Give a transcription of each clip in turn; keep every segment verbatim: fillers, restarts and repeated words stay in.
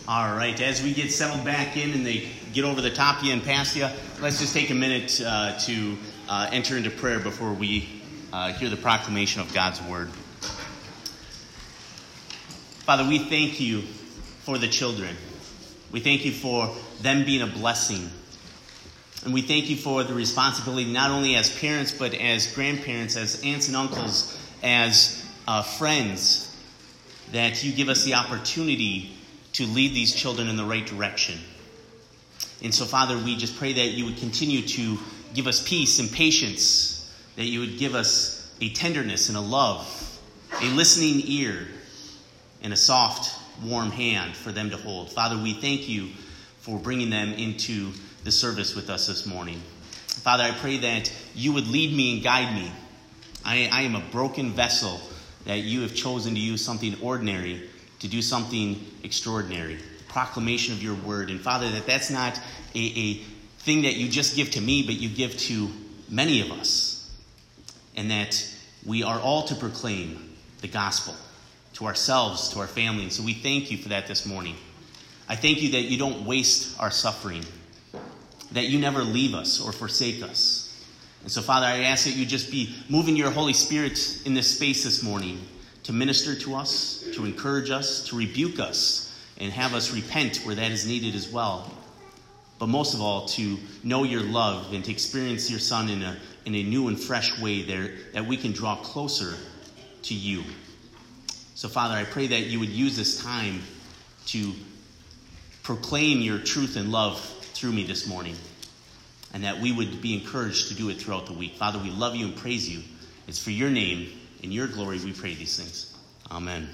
All right, as we get settled back in and they get over the top of you and past you, let's just take a minute uh, to uh, enter into prayer before we uh, hear the proclamation of God's word. Father, we thank you for the children. We thank you for them being a blessing. And we thank you for the responsibility not only as parents, but as grandparents, as aunts and uncles, as uh, friends, that you give us the opportunity to lead these children in the right direction. And so, Father, we just pray that you would continue to give us peace and patience, that you would give us a tenderness and a love, a listening ear, and a soft, warm hand for them to hold. Father, we thank you for bringing them into the service with us this morning. Father, I pray that you would lead me and guide me. I, I am a broken vessel that you have chosen to use something ordinary to do something extraordinary, proclamation of your word. And Father, that that's not a, a thing that you just give to me, but you give to many of us. And that we are all to proclaim the gospel to ourselves, to our family. And so we thank you for that this morning. I thank you that you don't waste our suffering, that you never leave us or forsake us. And so, Father, I ask that you just be moving your Holy Spirit in this space this morning to minister to us, to encourage us, to rebuke us, and have us repent where that is needed as well. But most of all, to know your love and to experience your Son in a, in a new and fresh way there, that we can draw closer to you. So, Father, I pray that you would use this time to proclaim your truth and love through me this morning, and that we would be encouraged to do it throughout the week. Father, we love you and praise you. It's for your name, in your glory, we pray these things. Amen.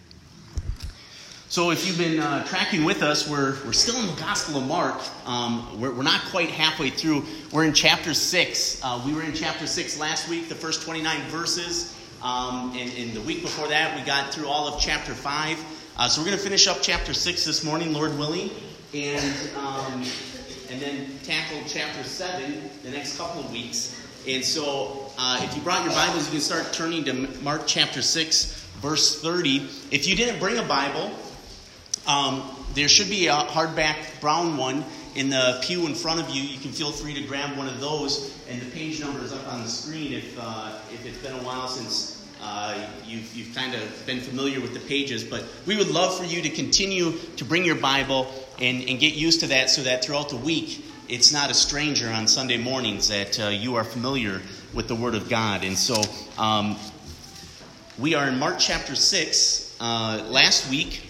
So if you've been uh, tracking with us, we're we're still in the Gospel of Mark. Um, we're, we're not quite halfway through. We're in chapter six. Uh, we were in chapter six last week, the first twenty-nine verses. Um, and, and the week before that, we got through all of chapter five. Uh, so we're going to finish up chapter six this morning, Lord willing. And, um, and then tackle chapter seven the next couple of weeks. And so, uh, if you brought your Bibles, you can start turning to Mark chapter six, verse thirty. If you didn't bring a Bible, um, there should be a hardback brown one in the pew in front of you. You can feel free to grab one of those, and the page number is up on the screen if uh, if it's been a while since uh, you've you've kind of been familiar with the pages. But we would love for you to continue to bring your Bible and, and get used to that, so that throughout the week, it's not a stranger on Sunday mornings, that uh, you are familiar with the Word of God. And so um, we are in Mark chapter six. Uh, last week,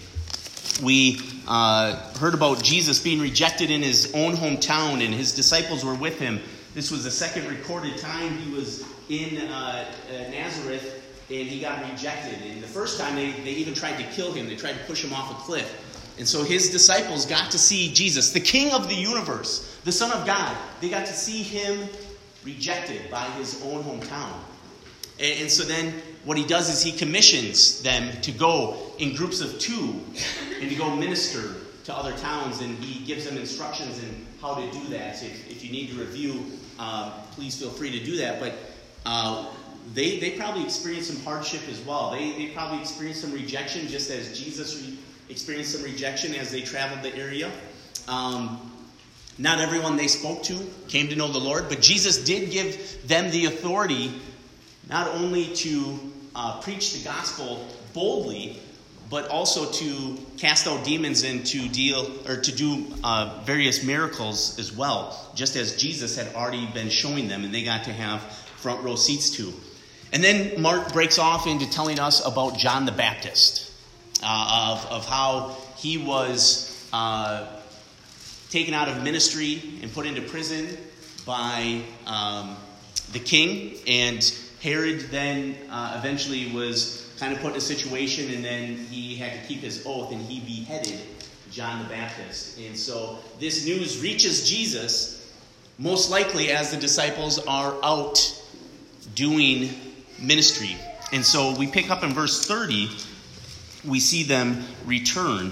we uh, heard about Jesus being rejected in his own hometown, and his disciples were with him. This was the second recorded time he was in uh, uh, Nazareth, and he got rejected. And the first time, they, they even tried to kill him. They tried to push him off a cliff. And so his disciples got to see Jesus, the King of the universe, the Son of God. They got to see him rejected by his own hometown. And, and so then what he does is he commissions them to go in groups of two and to go minister to other towns. And he gives them instructions in how to do that. So if, if you need to review, uh, please feel free to do that. But uh, they, they probably experienced some hardship as well. They, they probably experienced some rejection, just as Jesus re- experienced some rejection as they traveled the area. Um, not everyone they spoke to came to know the Lord, but Jesus did give them the authority not only to uh, preach the gospel boldly, but also to cast out demons and to deal or to do uh, various miracles as well, just as Jesus had already been showing them, and they got to have front row seats to. And then Mark breaks off into telling us about John the Baptist. Uh, of, of how he was uh, taken out of ministry and put into prison by um, the king. And Herod then uh, eventually was kind of put in a situation, and then he had to keep his oath, and he beheaded John the Baptist. And so this news reaches Jesus, most likely as the disciples are out doing ministry. And so we pick up in verse thirty. We see them return,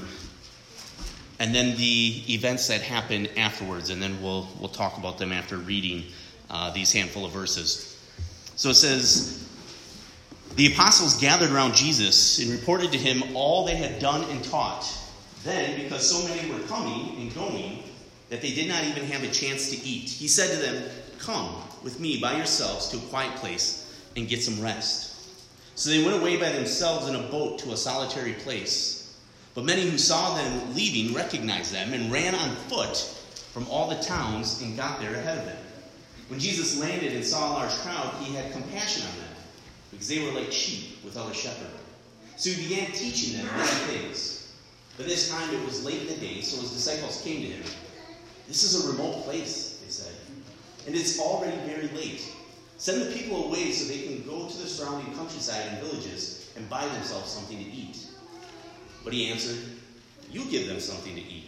and then the events that happen afterwards, and then we'll we'll talk about them after reading uh, these handful of verses. So it says, the apostles gathered around Jesus and reported to him all they had done and taught. Then, because so many were coming and going, that they did not even have a chance to eat, he said to them, "Come with me by yourselves to a quiet place and get some rest." So they went away by themselves in a boat to a solitary place. But many who saw them leaving recognized them and ran on foot from all the towns and got there ahead of them. When Jesus landed and saw a large crowd, he had compassion on them, because they were like sheep without a shepherd. So he began teaching them many things. By this time it was late in the day, so his disciples came to him. "This is a remote place," they said, "and it's already very late. Send the people away so they can go to the surrounding countryside and villages and buy themselves something to eat." But he answered, "You give them something to eat."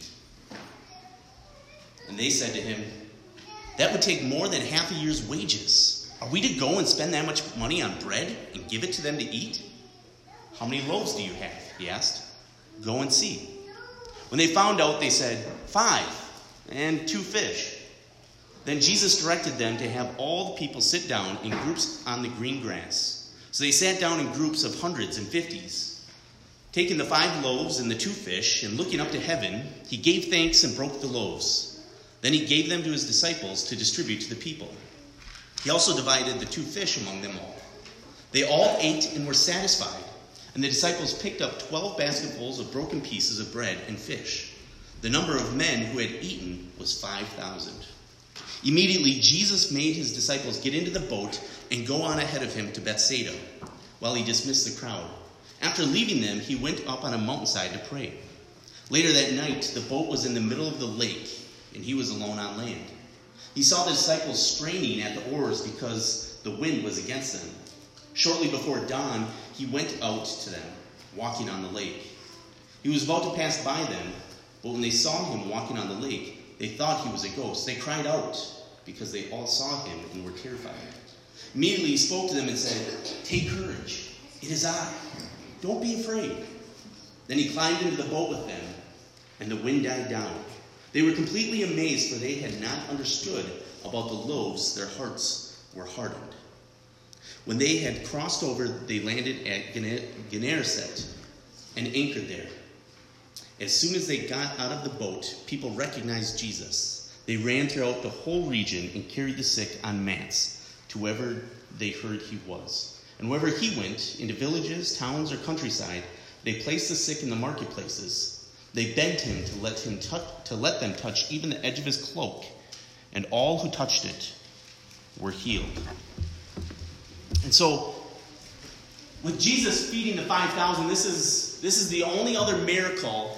And they said to him, "That would take more than half a year's wages. Are we to go and spend that much money on bread and give it to them to eat?" "How many loaves do you have?" he asked. "Go and see." When they found out, they said, "Five, and two fish." Then Jesus directed them to have all the people sit down in groups on the green grass. So they sat down in groups of hundreds and fifties. Taking the five loaves and the two fish, and looking up to heaven, he gave thanks and broke the loaves. Then he gave them to his disciples to distribute to the people. He also divided the two fish among them all. They all ate and were satisfied, and the disciples picked up twelve basketfuls of broken pieces of bread and fish. The number of men who had eaten was five thousand. Immediately, Jesus made his disciples get into the boat and go on ahead of him to Bethsaida, while he dismissed the crowd. After leaving them, he went up on a mountainside to pray. Later that night, the boat was in the middle of the lake, and he was alone on land. He saw the disciples straining at the oars because the wind was against them. Shortly before dawn, he went out to them, walking on the lake. He was about to pass by them, but when they saw him walking on the lake, they thought he was a ghost. They cried out because they all saw him and were terrified. Immediately he spoke to them and said, "Take courage, it is I. Don't be afraid." Then he climbed into the boat with them, and the wind died down. They were completely amazed, for they had not understood about the loaves. Their hearts were hardened. When they had crossed over, they landed at Gennesaret and anchored there. As soon as they got out of the boat, people recognized Jesus. They ran throughout the whole region and carried the sick on mats to wherever they heard he was. And wherever he went, into villages, towns, or countryside, they placed the sick in the marketplaces. They begged him to let him touch, to let them touch even the edge of his cloak, and all who touched it were healed. And so, with Jesus feeding the five thousand, this is this is the only other miracle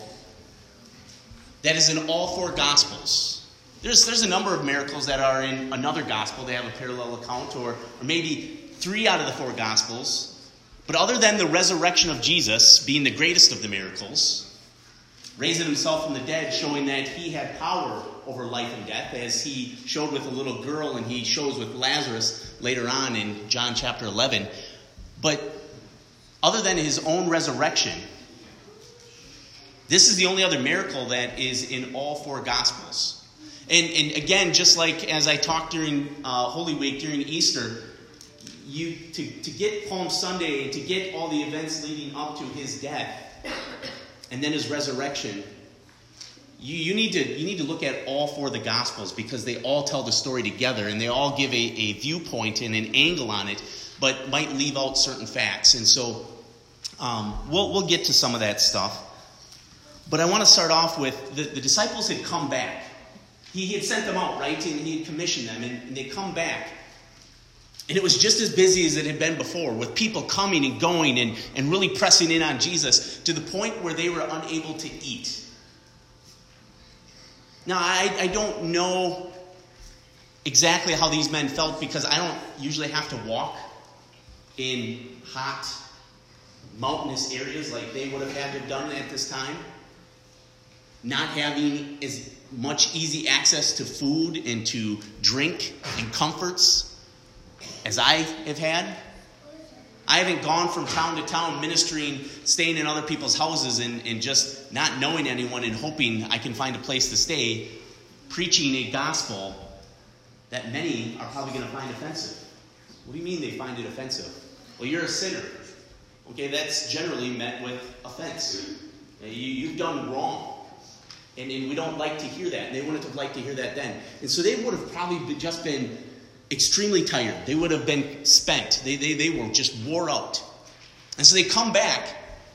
that is in all four Gospels. There's there's a number of miracles that are in another Gospel. They have a parallel account, or, or maybe three out of the four Gospels. But other than the resurrection of Jesus being the greatest of the miracles, raising himself from the dead, showing that he had power over life and death, as he showed with a little girl and he shows with Lazarus later on in John chapter eleven. But other than his own resurrection, this is the only other miracle that is in all four Gospels. And, and again, just like as I talked during uh, Holy Week, during Easter, you to, to get Palm Sunday, to get all the events leading up to his death and then his resurrection, you, you need to you need to look at all four of the Gospels, because they all tell the story together, and they all give a, a viewpoint and an angle on it, but might leave out certain facts. And so um, we'll we'll get to some of that stuff. But I want to start off with the, the disciples had come back. He, he had sent them out, right? And he had commissioned them, and, and they come back. And it was just as busy as it had been before, with people coming and going and, and really pressing in on Jesus, to the point where they were unable to eat. Now, I, I don't know exactly how these men felt, because I don't usually have to walk in hot, mountainous areas like they would have had to have done at this time. Not having as much easy access to food and to drink and comforts as I have had. I haven't gone from town to town ministering, staying in other people's houses and, and just not knowing anyone and hoping I can find a place to stay, preaching a gospel that many are probably going to find offensive. What do you mean they find it offensive? Well, you're a sinner. Okay, that's generally met with offense. You, you've done wrong. And, and we don't like to hear that. And they wouldn't have liked to hear that then. And so they would have probably been, just been extremely tired. They would have been spent. They, they, they were just wore out. And so they come back.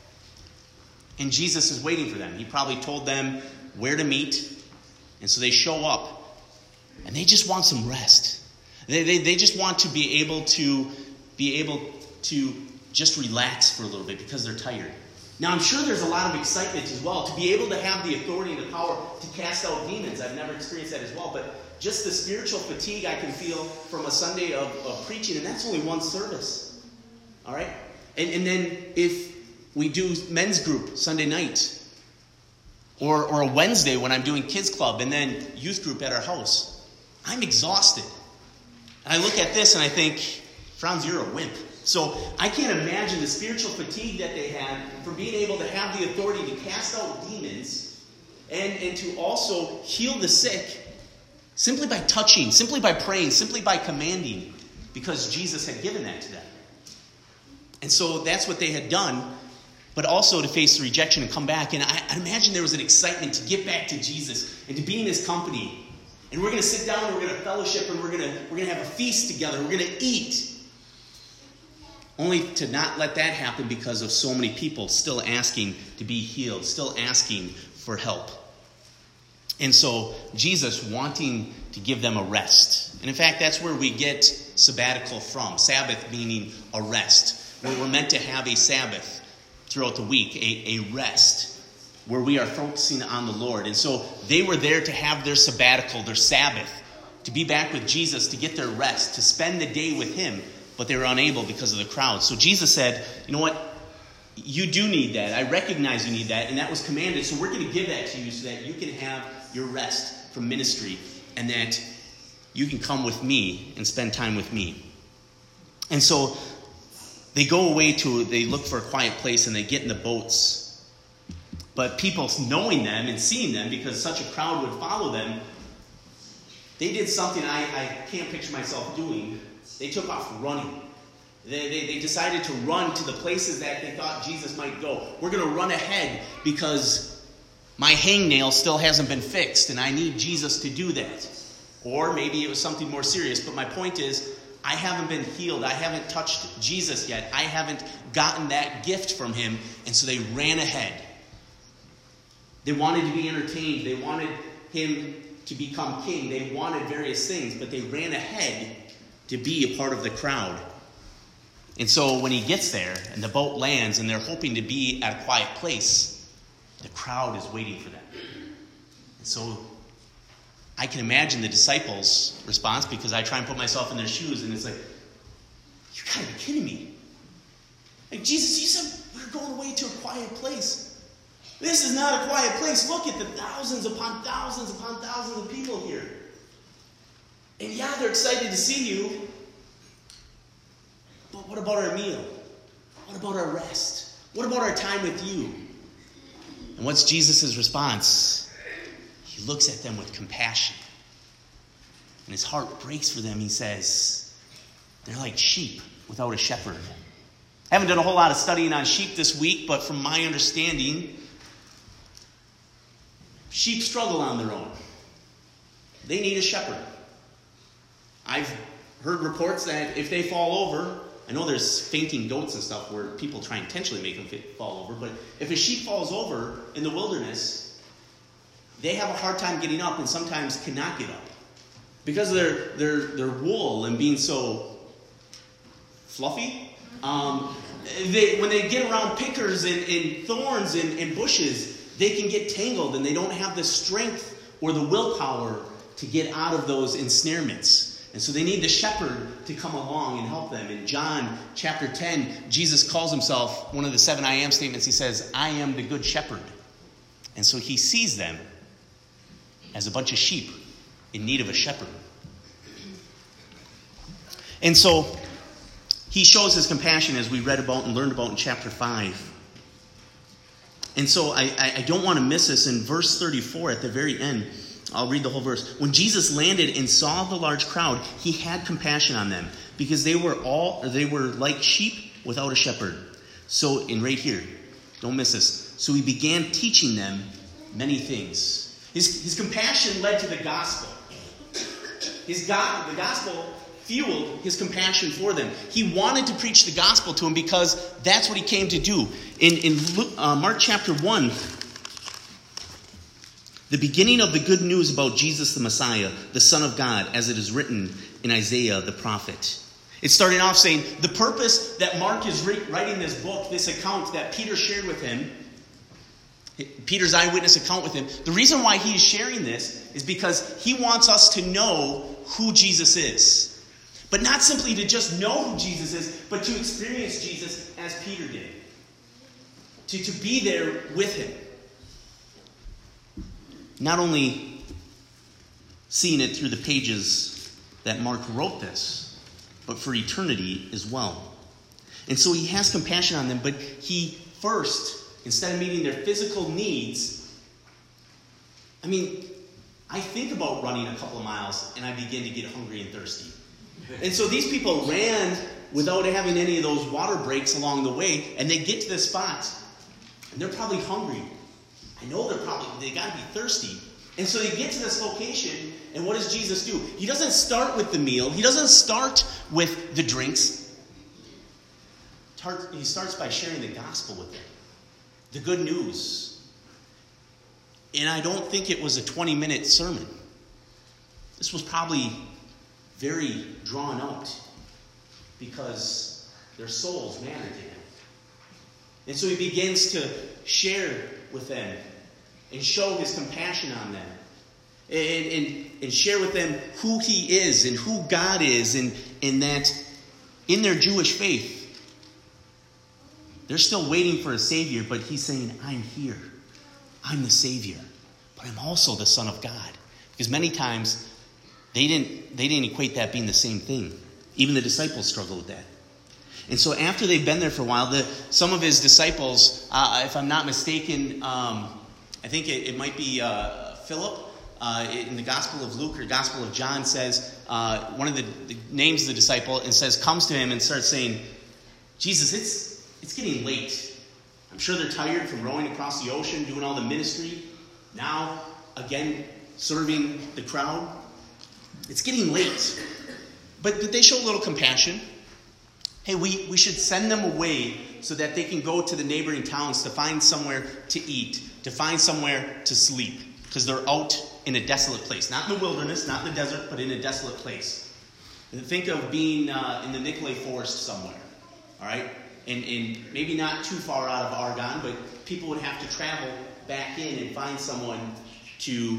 And Jesus is waiting for them. He probably told them where to meet. And so they show up. And they just want some rest. They, they, they just want to be able to be able to just relax for a little bit because they're tired. Now, I'm sure there's a lot of excitement as well to be able to have the authority and the power to cast out demons. I've never experienced that as well. But just the spiritual fatigue I can feel from a Sunday of, of preaching, and that's only one service. All right? And, and then if we do men's group Sunday night, or, or a Wednesday when I'm doing kids club, and then youth group at our house, I'm exhausted. And I look at this and I think, Franz, you're a wimp. So I can't imagine the spiritual fatigue that they had from being able to have the authority to cast out demons and, and to also heal the sick simply by touching, simply by praying, simply by commanding, because Jesus had given that to them. And so that's what they had done, but also to face the rejection and come back. And I, I imagine there was an excitement to get back to Jesus and to be in his company. And we're going to sit down and we're going to fellowship and we're going to, we're going to have a feast together. We're going to eat. Only to not let that happen because of so many people still asking to be healed, still asking for help. And so Jesus wanting to give them a rest. And in fact, that's where we get sabbatical from. Sabbath meaning a rest. Where we're meant to have a Sabbath throughout the week, a, a rest, where we are focusing on the Lord. And so they were there to have their sabbatical, their Sabbath, to be back with Jesus, to get their rest, to spend the day with him. But they were unable because of the crowd. So Jesus said, you know what? You do need that. I recognize you need that. And that was commanded. So we're going to give that to you so that you can have your rest from ministry. And that you can come with me and spend time with me. And so they go away to, they look for a quiet place and they get in the boats. But people knowing them and seeing them, because such a crowd would follow them, they did something I, I can't picture myself doing. They took off running. They, they, they decided to run to the places that they thought Jesus might go. We're going to run ahead because my hangnail still hasn't been fixed and I need Jesus to do that. Or maybe it was something more serious. But my point is, I haven't been healed. I haven't touched Jesus yet. I haven't gotten that gift from him. And so they ran ahead. They wanted to be entertained. They wanted him to become king. They wanted various things, but they ran ahead to be a part of the crowd. And so when he gets there and the boat lands and they're hoping to be at a quiet place, the crowd is waiting for them. And so I can imagine the disciples' response, because I try and put myself in their shoes, and it's like, you gotta be kidding me. Like, Jesus, you said we're going away to a quiet place. This is not a quiet place. Look at the thousands upon thousands upon thousands of people here. And yeah, they're excited to see you. But what about our meal? What about our rest? What about our time with you? And what's Jesus' response? He looks at them with compassion. And his heart breaks for them. He says, they're like sheep without a shepherd. I haven't done a whole lot of studying on sheep this week, but from my understanding, sheep struggle on their own. They need a shepherd. I've heard reports that if they fall over, I know there's fainting goats and stuff where people try and intentionally make them fall over, but if a sheep falls over in the wilderness, they have a hard time getting up and sometimes cannot get up. Because of their, their, their wool and being so fluffy, um, they, when they get around pickers and, and thorns and, and bushes, they can get tangled and they don't have the strength or the willpower to get out of those ensnarements. And so they need the shepherd to come along and help them. In John chapter ten, Jesus calls himself, one of the seven I am statements, he says, I am the good shepherd. And so he sees them as a bunch of sheep in need of a shepherd. And so he shows his compassion, as we read about and learned about in chapter five. And so I, I don't want to miss this. In verse thirty-four at the very end, I'll read the whole verse. When Jesus landed and saw the large crowd, he had compassion on them, because they were all they were like sheep without a shepherd. So, and right here, don't miss this. So he began teaching them many things. His, his compassion led to the gospel. His God, the gospel fueled his compassion for them. He wanted to preach the gospel to them because that's what he came to do. In, in Luke, uh, Mark chapter one, the beginning of the good news about Jesus the Messiah, the Son of God, as it is written in Isaiah the prophet. It's starting off saying, the purpose that Mark is re- writing this book, this account that Peter shared with him, Peter's eyewitness account with him, the reason why he is sharing this is because he wants us to know who Jesus is. But not simply to just know who Jesus is, but to experience Jesus as Peter did. To, to be there with him. Not only seeing it through the pages that Mark wrote this, but for eternity as well. And so he has compassion on them, but he first, instead of meeting their physical needs, I mean, I think about running a couple of miles and I begin to get hungry and thirsty. And so these people ran without having any of those water breaks along the way, and they get to this spot, and they're probably hungry. I know they're probably, they got to be thirsty. And so they get to this location, and what does Jesus do? He doesn't start with the meal. He doesn't start with the drinks. He starts by sharing the gospel with them. The good news. And I don't think it was a twenty-minute sermon. This was probably very drawn out because their souls mattered to him. And so he begins to share with them and show his compassion on them and, and, and share with them who he is and who God is, and, and that in their Jewish faith, they're still waiting for a Savior, but he's saying, I'm here. I'm the Savior, but I'm also the Son of God. Because many times they didn't, they didn't equate that being the same thing. Even the disciples struggled with that. And so after they've been there for a while, the, some of his disciples, uh, if I'm not mistaken, um, I think it, it might be uh, Philip, uh, in the Gospel of Luke or Gospel of John says, uh, one of the, the names of the disciple, and says, comes to him and starts saying, Jesus, it's it's getting late. I'm sure they're tired from rowing across the ocean, doing all the ministry. Now, again, serving the crowd. It's getting late. But, but they show a little compassion. Hey, we, we should send them away so that they can go to the neighboring towns to find somewhere to eat, to find somewhere to sleep, because they're out in a desolate place. Not in the wilderness, not in the desert, but in a desolate place. And think of being uh, in the Nicolet Forest somewhere, all right? And, and maybe not too far out of Argonne, but people would have to travel back in and find someone to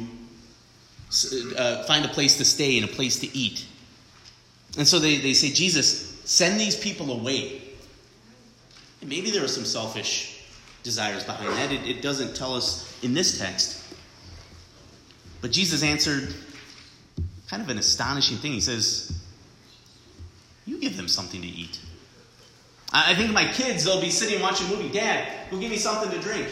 uh, find a place to stay and a place to eat. And so they, they say, Jesus, send these people away. And maybe there are some selfish desires behind that. It, it doesn't tell us in this text. But Jesus answered kind of an astonishing thing. He says, you give them something to eat. I think of my kids, they'll be sitting watching a movie. Dad, go get me something to drink.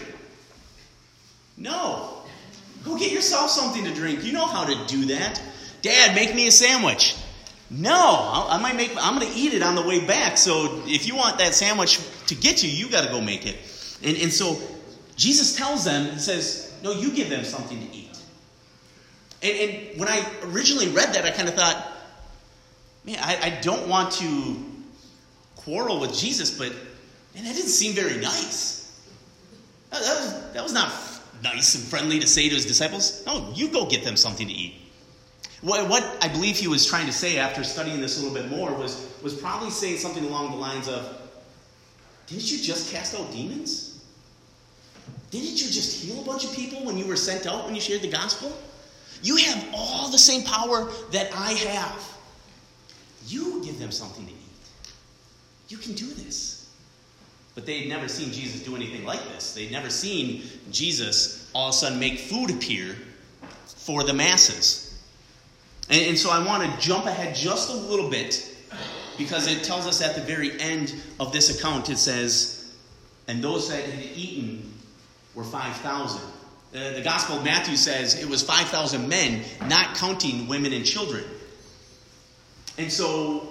No. Go get yourself something to drink. You know how to do that. Dad, make me a sandwich. No, I might make. I'm going to eat it on the way back. So if you want that sandwich to get you, you got to go make it. And, and so Jesus tells them, he says, no, you give them something to eat. And, and when I originally read that, I kind of thought, man, I, I don't want to quarrel with Jesus, but man, that didn't seem very nice. That, that, was, that was not nice and friendly to say to his disciples. No, you go get them something to eat. What, what I believe he was trying to say after studying this a little bit more was, was probably saying something along the lines of, didn't you just cast out demons? Didn't you just heal a bunch of people when you were sent out when you shared the gospel? You have all the same power that I have. You give them something to eat. You can do this. But they'd never seen Jesus do anything like this. They'd never seen Jesus all of a sudden make food appear for the masses. And, and so I want to jump ahead just a little bit, because it tells us at the very end of this account, it says, and those that had eaten were five thousand. Uh, the Gospel of Matthew says it was five thousand men, not counting women and children. And so,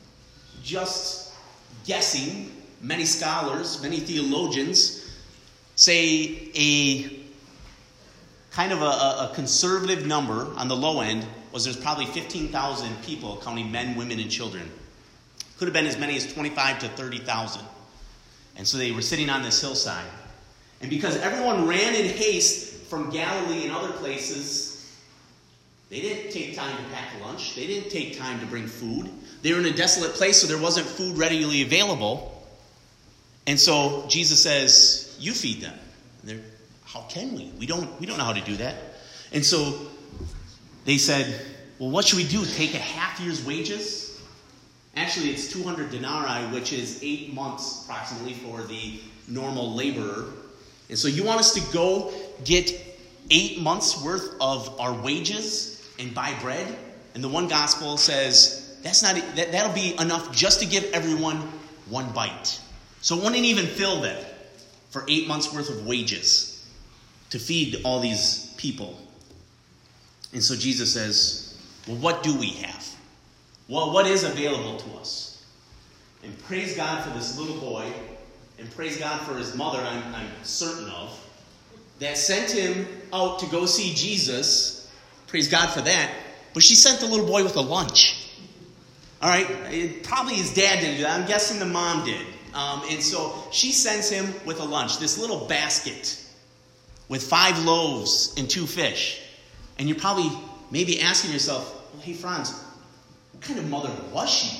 just guessing, many scholars, many theologians say a kind of a, a conservative number on the low end was there's probably fifteen thousand people, counting men, women, and children. Could have been as many as twenty-five to thirty thousand. And so they were sitting on this hillside. And because everyone ran in haste from Galilee and other places, they didn't take time to pack a lunch. They didn't take time to bring food. They were in a desolate place, so there wasn't food readily available. And so Jesus says, you feed them. And they're, how can we? We don't, we don't know how to do that. And so they said, well, what should we do? Take a half year's wages? Actually, it's two hundred denarii, which is eight months approximately for the normal laborer. And so you want us to go get eight months worth of our wages and buy bread? And the one gospel says that's not that, that'll be enough just to give everyone one bite. So it wouldn't even fill them for eight months worth of wages to feed all these people. And so Jesus says, well, what do we have? Well, what is available to us? And praise God for this little boy, and praise God for his mother, I'm, I'm certain of, that sent him out to go see Jesus. Praise God for that. But she sent the little boy with a lunch. All right? It, probably his dad didn't do that. I'm guessing the mom did. Um, and so she sends him with a lunch, this little basket with five loaves and two fish. And you're probably maybe asking yourself, well, hey, Franz, what kind of mother was she?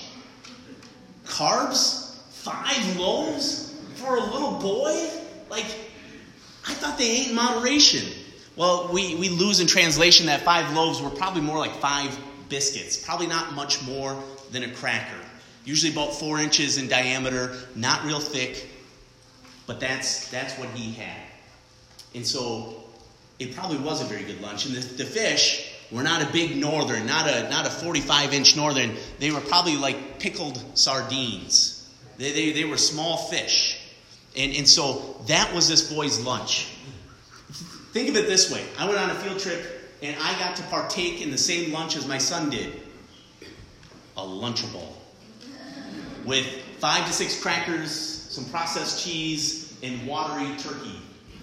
Carbs? Five loaves? For a little boy? Like, I thought they ate in moderation. Well, we, we lose in translation that five loaves were probably more like five biscuits. Probably not much more than a cracker. Usually about four inches in diameter, not real thick. But that's that's what he had. And so it probably was a very good lunch. And the, the fish were not a big northern, not a not a forty-five inch northern. They were probably like pickled sardines. They, they, they were small fish. And, and so that was this boy's lunch. Think of it this way. I went on a field trip and I got to partake in the same lunch as my son did. A Lunchable. With five to six crackers, some processed cheese, and watery turkey.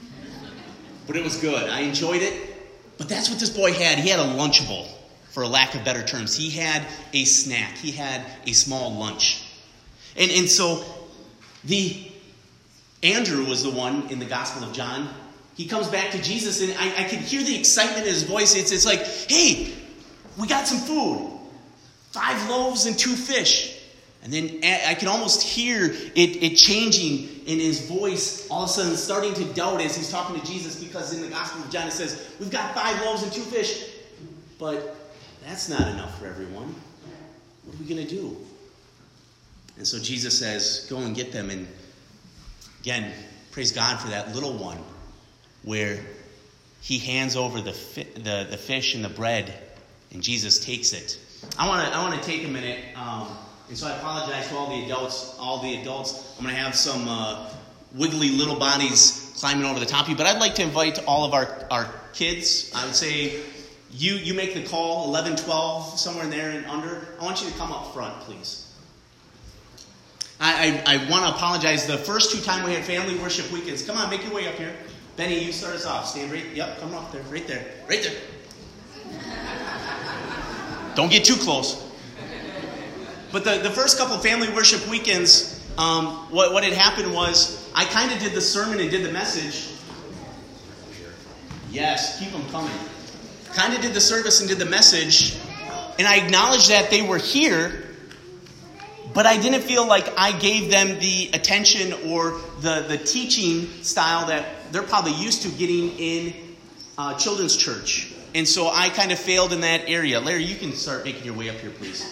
But it was good. I enjoyed it. But that's what this boy had. He had a Lunchable, for a lack of better terms. He had a snack. He had a small lunch. And, and so the Andrew was the one in the Gospel of John. He comes back to Jesus, and I, I can hear the excitement in his voice. It's, it's like, hey, we got some food. Five loaves and two fish. And then I can almost hear it, it changing in his voice, all of a sudden starting to doubt as he's talking to Jesus, because in the Gospel of John it says, we've got five loaves and two fish, but that's not enough for everyone. What are we going to do? And so Jesus says, go and get them. And again, praise God for that little one where he hands over the fi- the, the fish and the bread, and Jesus takes it. I want to I want to take a minute. Um, And so I apologize to all the adults. All the adults. I'm going to have some uh, wiggly little bodies climbing over the top of you. But I'd like to invite all of our, our kids. I would say you you make the call, eleven, twelve, somewhere in there and under. I want you to come up front, please. I, I, I want to apologize. The first two times we had family worship weekends. Come on, make your way up here. Benny, you start us off. Stand right. Yep, come up there. Right there. Right there. Don't get too close. But the, the first couple family worship weekends, um, what, what had happened was I kind of did the sermon and did the message. Yes, keep them coming. Kind of did the service and did the message. And I acknowledged that they were here, but I didn't feel like I gave them the attention or the, the teaching style that they're probably used to getting in uh, children's church. And so I kind of failed in that area. Larry, you can start making your way up here, please.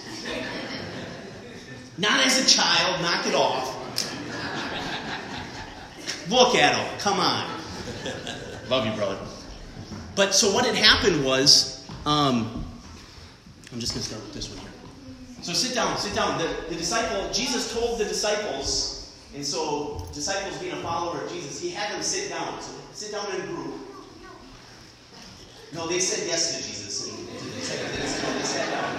Not as a child, knock it off. Look at him, come on. Love you, brother. But so what had happened was, um, I'm just going to start with this one here. So sit down, sit down. The, the disciple, Jesus told the disciples, and so disciples being a follower of Jesus, he had them sit down. So sit down in a group. No, they said yes to Jesus. And, and they, said, they sat down.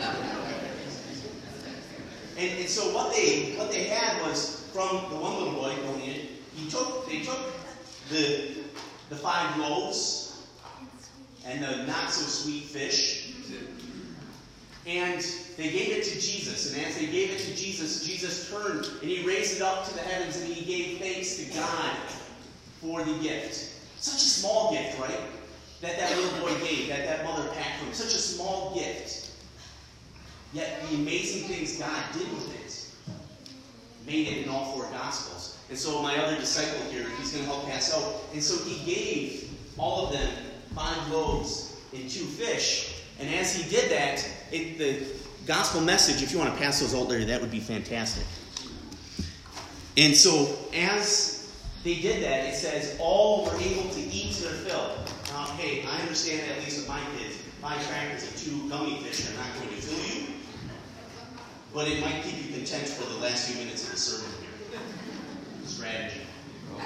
And, and so what they what they had was from the one little boy, he took they took the, the five loaves and the not-so-sweet fish. And they gave it to Jesus. And as they gave it to Jesus, Jesus turned and he raised it up to the heavens and he gave thanks to God for the gift. Such a small gift, right? That that little boy gave, that that mother packed for him. Such a small gift. Yet the amazing things God did with it made it in all four Gospels. And so my other disciple here, he's going to help pass out. And so he gave all of them five loaves and two fish. And as he did that, it, the gospel message, if you want to pass those out there, that would be fantastic. And so as they did that, it says all were able to eat to their fill. Now, hey, I understand that at least with my kids, five crackers and two gummy fish are not going to fill you. But it might keep you content for the last few minutes of the sermon here. Strategy. All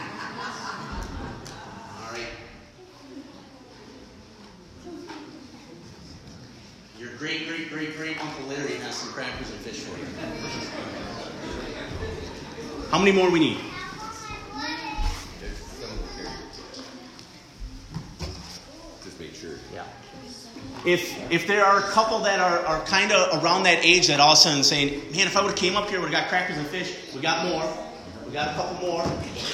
right. Your great, great, great, great Uncle Larry has some crackers and fish for you. How many more we need? Just make sure. Yeah. If if there are a couple that are, are kind of around that age that all of a sudden saying, man, if I would have came up here, we would have got crackers and fish. We got more. We got a couple more.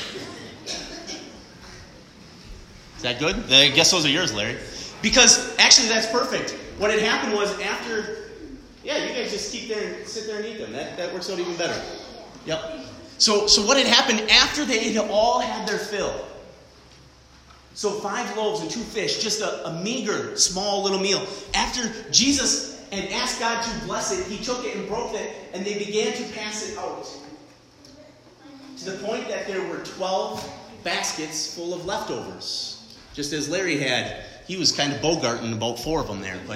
Is that good? I guess those are yours, Larry. Because actually that's perfect. What had happened was after, yeah, you guys just keep there and sit there and eat them. That that works out even better. Yep. So so what had happened after they had all had their fill? So five loaves and two fish, just a, a meager, small little meal. After Jesus had asked God to bless it, he took it and broke it, and they began to pass it out. To the point that there were twelve baskets full of leftovers. Just as Larry had. He was kind of bogarting about four of them there. But,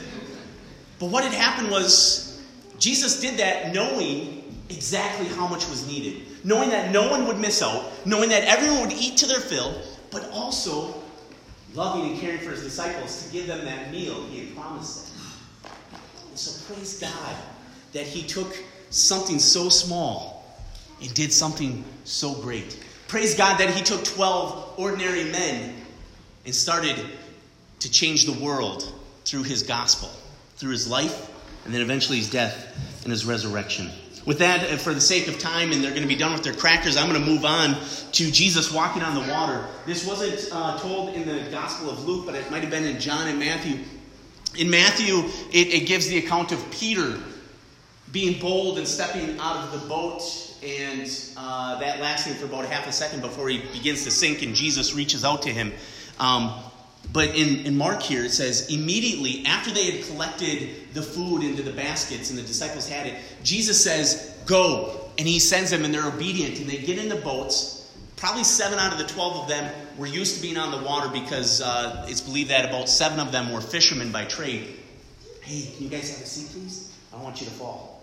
but what had happened was Jesus did that knowing exactly how much was needed. Knowing that no one would miss out. Knowing that everyone would eat to their fill. But also loving and caring for his disciples to give them that meal he had promised them. And so praise God that he took something so small and did something so great. Praise God that he took twelve ordinary men and started to change the world through his gospel, through his life, and then eventually his death and his resurrection. With that, for the sake of time, and they're going to be done with their crackers, I'm going to move on to Jesus walking on the water. This wasn't uh, told in the Gospel of Luke, but it might have been in John and Matthew. In Matthew, it, it gives the account of Peter being bold and stepping out of the boat, and uh, that lasting for about half a second before he begins to sink, and Jesus reaches out to him. Um, but in, in Mark here, it says, immediately after they had collected the food into the baskets and the disciples had it, Jesus says, go. And he sends them and they're obedient and they get in the boats. Probably seven out of the twelve of them were used to being on the water because uh, it's believed that about seven of them were fishermen by trade. Hey, can you guys have a seat, please? I don't want you to fall.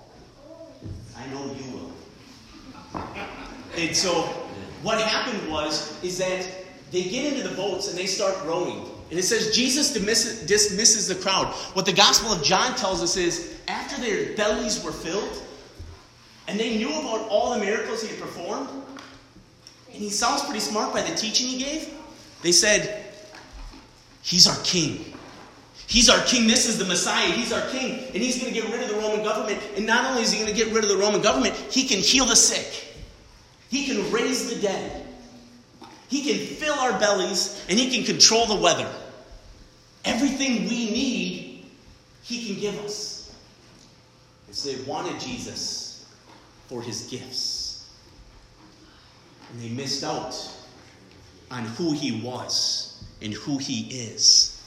I know you will. And so what happened was, is that they get into the boats and they start rowing. And it says Jesus dismisses the crowd. What the Gospel of John tells us is after their bellies were filled and they knew about all the miracles he had performed, and he sounds pretty smart by the teaching he gave, they said, he's our king. He's our king. This is the Messiah. He's our king. And he's going to get rid of the Roman government. And not only is he going to get rid of the Roman government, he can heal the sick. He can raise the dead. He can fill our bellies, and he can control the weather. Everything we need, he can give us. And so they wanted Jesus for his gifts. And they missed out on who he was and who he is.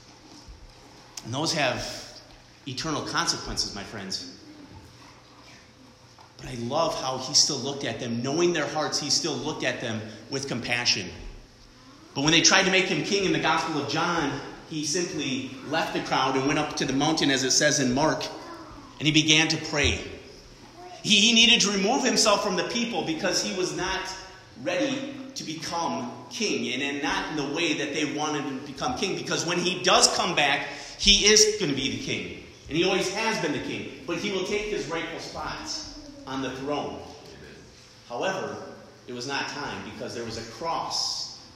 And those have eternal consequences, my friends. But I love how he still looked at them. Knowing their hearts, he still looked at them with compassion. But when they tried to make him king in the Gospel of John, he simply left the crowd and went up to the mountain, as it says in Mark, and he began to pray. He, he needed to remove himself from the people because he was not ready to become king, and, and not in the way that they wanted him to become king. Because when he does come back, he is going to be the king. And he always has been the king. But he will take his rightful spots on the throne. However, it was not time because there was a cross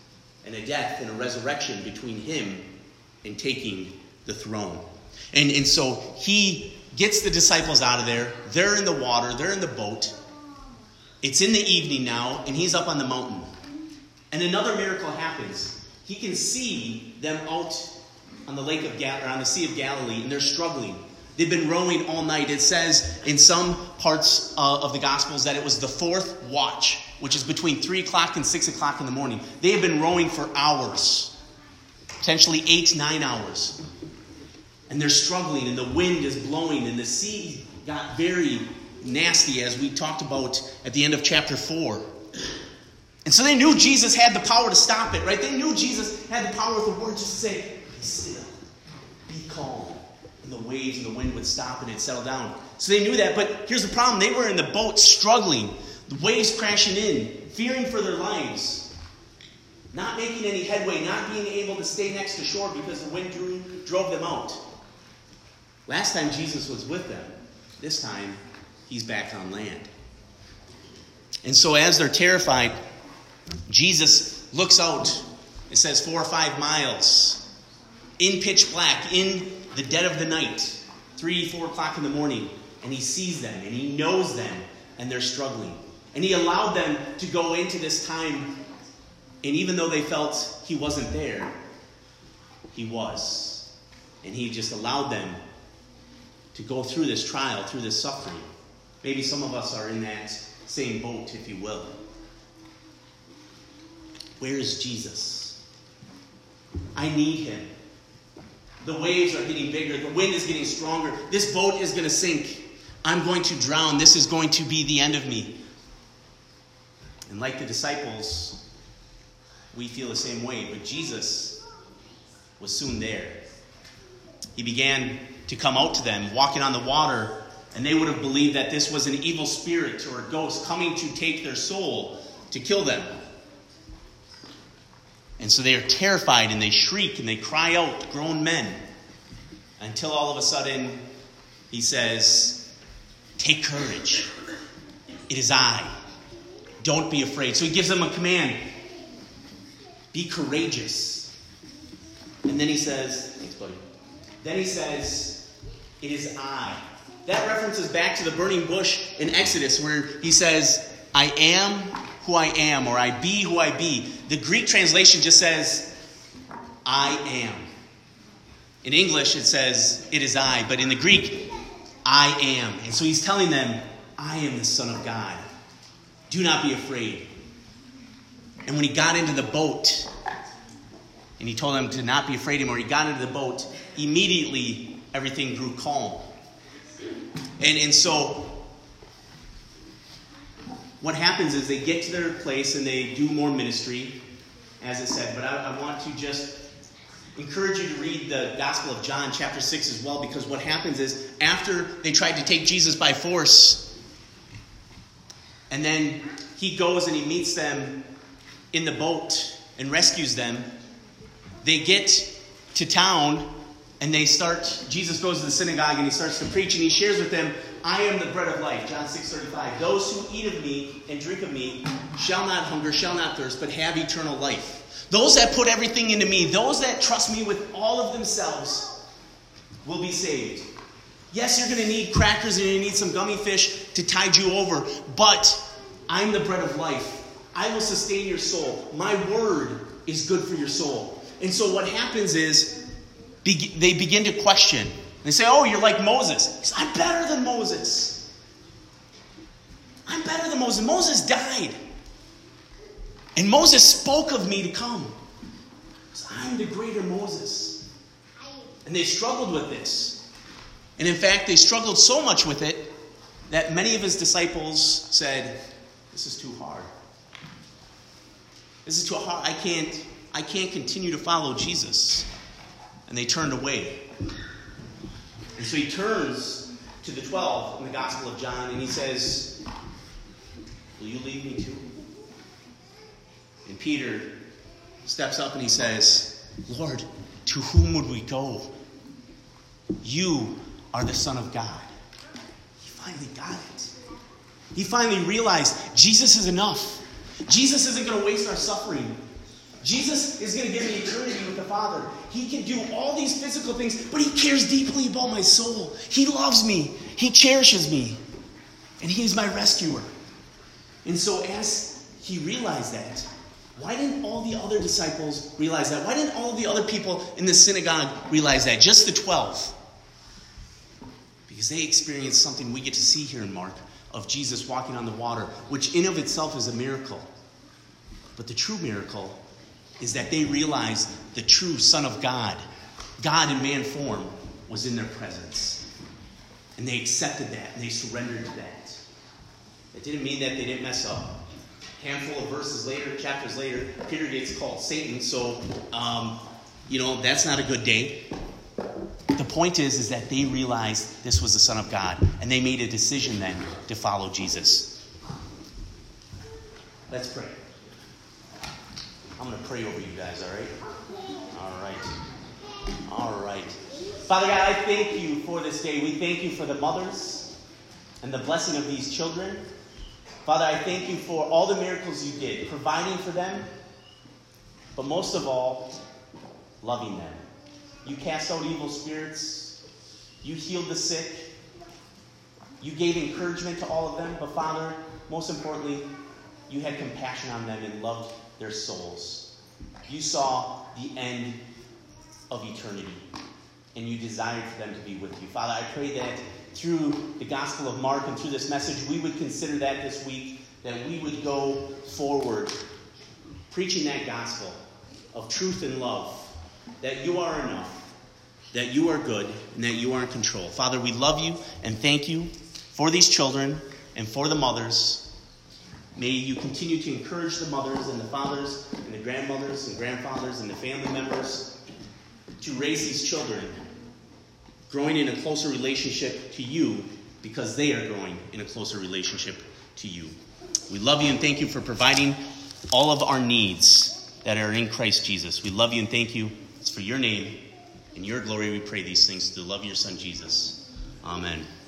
and a death and a resurrection between him and taking the throne. And, and so he gets the disciples out of there. They're in the water. They're in the boat. It's in the evening now, and he's up on the mountain. And another miracle happens. He can see them out on the lake of Gal- or on the Sea of Galilee, and they're struggling. They've been rowing all night. It says in some parts uh, of the Gospels that it was the fourth watch, which is between three o'clock and six o'clock in the morning. They have been rowing for hours, potentially eight, nine hours. And they're struggling, and the wind is blowing, and the sea got very nasty, as we talked about at the end of chapter four. And so they knew Jesus had the power to stop it, right? They knew Jesus had the power with the word just to say, be still, be calm. And the waves and the wind would stop and it'd settle down. So they knew that, but here's the problem. They were in the boat struggling, the waves crashing in, fearing for their lives, not making any headway, not being able to stay next to shore because the wind drew, drove them out. Last time Jesus was with them, this time he's back on land. And so as they're terrified, Jesus looks out, it says four or five miles, in pitch black, in the dead of the night, three, four o'clock in the morning, and he sees them, and he knows them, and they're struggling. And he allowed them to go into this time, and even though they felt he wasn't there, he was. And he just allowed them to go through this trial, through this suffering. Maybe some of us are in that same boat, if you will. Where is Jesus? I need him. The waves are getting bigger. The wind is getting stronger. This boat is going to sink. I'm going to drown. This is going to be the end of me. And like the disciples, we feel the same way. But Jesus was soon there. He began to come out to them, walking on the water, and they would have believed that this was an evil spirit or a ghost coming to take their soul, to kill them. And so they are terrified, and they shriek, and they cry out, grown men, until all of a sudden he says, take courage. It is I. Don't be afraid. So he gives them a command. Be courageous. And then he says, thanks, buddy. Then he says, it is I. That references back to the burning bush in Exodus, where he says, I am who I am, or I be who I be. The Greek translation just says, I am. In English, it says, it is I. But in the Greek, I am. And so he's telling them, I am the Son of God. Do not be afraid. And when he got into the boat, and he told them to not be afraid anymore, he got into the boat, immediately everything grew calm. And, and so what happens is they get to their place and they do more ministry, as it said. But I, I want to just encourage you to read the Gospel of John, chapter six as well, because what happens is after they tried to take Jesus by force, and then he goes and he meets them in the boat and rescues them, they get to town and they start, Jesus goes to the synagogue and he starts to preach, and he shares with them, I am the bread of life, John six thirty-five. Those who eat of me and drink of me shall not hunger, shall not thirst, but have eternal life. Those that put everything into me, those that trust me with all of themselves, will be saved. Yes, you're going to need crackers and you're going to need some gummy fish to tide you over, but I'm the bread of life. I will sustain your soul. My word is good for your soul. And so what happens is, they begin to question. They say, oh, you're like Moses. He says, I'm better than Moses. I'm better than Moses. Moses died. And Moses spoke of me to come. Because I'm the greater Moses. And they struggled with this. And in fact, they struggled so much with it that many of his disciples said, this is too hard. This is too hard. I can't, I can't continue to follow Jesus. And they turned away. And so he turns to the twelve in the Gospel of John, and he says, will you leave me too? And Peter steps up and he says, Lord, to whom would we go? You are the Son of God. He finally got it. He finally realized Jesus is enough. Jesus isn't going to waste our suffering. Jesus is going to give me eternity with the Father. He can do all these physical things, but he cares deeply about my soul. He loves me. He cherishes me. And he is my rescuer. And so as he realized that, why didn't all the other disciples realize that? Why didn't all the other people in the synagogue realize that? Just the twelve. Because they experienced something we get to see here in Mark of Jesus walking on the water, which in of itself is a miracle. But the true miracle is that they realized the true Son of God, God in man form, was in their presence. And they accepted that, and they surrendered to that. It didn't mean that they didn't mess up. A handful of verses later, chapters later, Peter gets called Satan, so, um, you know, that's not a good day. The point is, is that they realized this was the Son of God, and they made a decision then to follow Jesus. Let's pray. I'm going to pray over you guys, all right? All right. All right. Father God, I thank you for this day. We thank you for the mothers and the blessing of these children. Father, I thank you for all the miracles you did, providing for them, but most of all, loving them. You cast out evil spirits. You healed the sick. You gave encouragement to all of them, but Father, most importantly, you had compassion on them and loved their souls. You saw the end of eternity, and you desired for them to be with you. Father, I pray that through the Gospel of Mark and through this message, we would consider that this week, that we would go forward preaching that gospel of truth and love, that you are enough, that you are good, and that you are in control. Father, we love you and thank you for these children and for the mothers. May you continue to encourage the mothers and the fathers and the grandmothers and grandfathers and the family members to raise these children, growing in a closer relationship to you because they are growing in a closer relationship to you. We love you and thank you for providing all of our needs that are in Christ Jesus. We love you and thank you. It's for your name and your glory we pray these things through the love of your Son, Jesus. Amen.